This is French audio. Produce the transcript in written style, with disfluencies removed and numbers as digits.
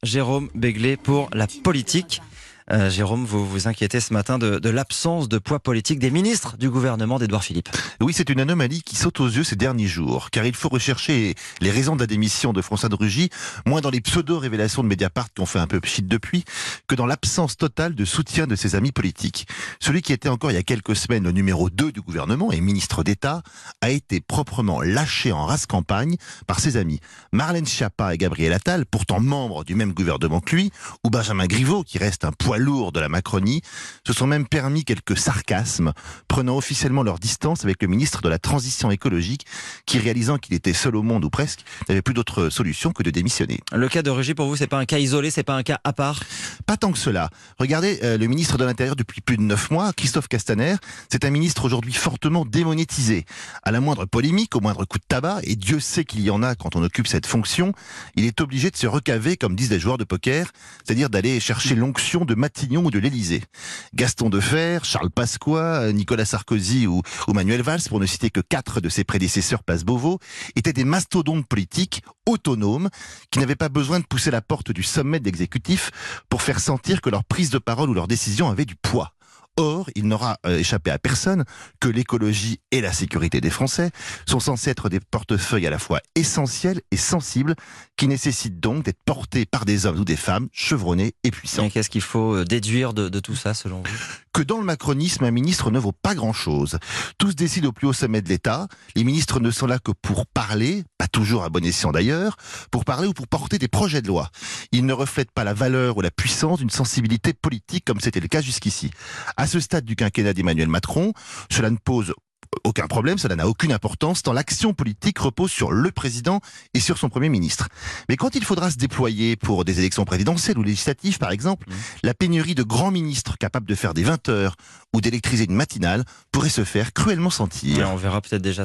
Jérôme Béglé pour la politique. Jérôme, vous vous inquiétez ce matin de l'absence de poids politique des ministres du gouvernement d'Édouard Philippe. Oui, c'est une anomalie qui saute aux yeux ces derniers jours, car il faut rechercher les raisons de la démission de François de Rugy, moins dans les pseudo-révélations de Mediapart qui ont fait un peu pchit depuis, que dans l'absence totale de soutien de ses amis politiques. Celui qui était encore il y a quelques semaines le numéro 2 du gouvernement et ministre d'État a été proprement lâché en race campagne par ses amis Marlène Schiappa et Gabriel Attal, pourtant membres du même gouvernement que lui, ou Benjamin Griveaux, qui reste un poids lourd de la Macronie, se sont même permis quelques sarcasmes, prenant officiellement leur distance avec le ministre de la Transition écologique, qui, réalisant qu'il était seul au monde ou presque, n'avait plus d'autre solution que de démissionner. Le cas de Rugy, pour vous, c'est pas un cas isolé, c'est pas un cas à part? Pas tant que cela. Regardez, le ministre de l'Intérieur depuis plus de 9 mois, Christophe Castaner, c'est un ministre aujourd'hui fortement démonétisé. À la moindre polémique, au moindre coup de tabac, et Dieu sait qu'il y en a quand on occupe cette fonction, il est obligé de se recaver, comme disent les joueurs de poker, c'est-à-dire d'aller chercher l'onction de Matignon ou de l'Élysée. Gaston Defferre, Charles Pasqua, Nicolas Sarkozy ou Manuel Valls, pour ne citer que 4 de ses prédécesseurs place Beauvau, étaient des mastodontes politiques autonomes qui n'avaient pas besoin de pousser la porte du sommet de l'exécutif pour faire sentir que leur prise de parole ou leurs décisions avaient du poids. Or, il n'aura échappé à personne que l'écologie et la sécurité des Français sont censés être des portefeuilles à la fois essentiels et sensibles, qui nécessitent donc d'être portés par des hommes ou des femmes chevronnés et puissants. Et qu'est-ce qu'il faut déduire de tout ça, selon vous? Que dans le macronisme, un ministre ne vaut pas grand-chose. Tout se décide au plus haut sommet de l'État. Les ministres ne sont là que pour parler, pas toujours à bon escient d'ailleurs, pour parler ou pour porter des projets de loi. Ils ne reflètent pas la valeur ou la puissance d'une sensibilité politique comme c'était le cas jusqu'ici. À ce stade du quinquennat d'Emmanuel Macron, cela ne pose aucun problème, cela n'a aucune importance, tant l'action politique repose sur le président et sur son Premier ministre. Mais quand il faudra se déployer pour des élections présidentielles ou législatives, par exemple, la pénurie de grands ministres capables de faire des 20 heures ou d'électriser une matinale pourrait se faire cruellement sentir. Et on verra peut-être déjà